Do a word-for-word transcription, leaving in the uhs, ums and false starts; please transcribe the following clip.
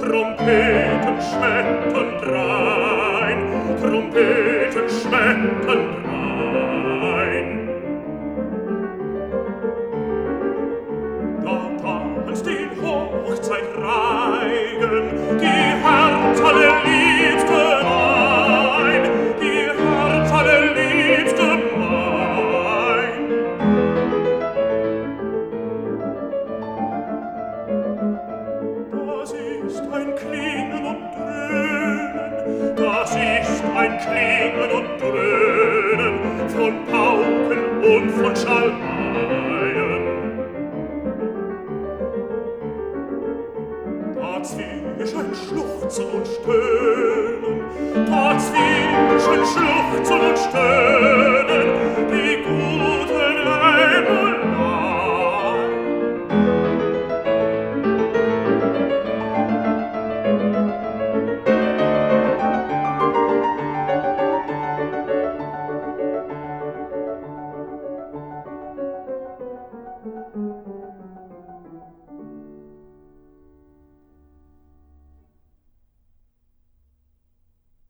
Trompeten schmecken drein, Trompeten schmecken drein. Da tanzt in Hochzeitreigen die Herz allerliebste mein, die Herz allerliebste mein. Das ist ein Klingen und Dröhnen, das ist ein Klingen und Dröhnen von Pauken und von Schalmeien.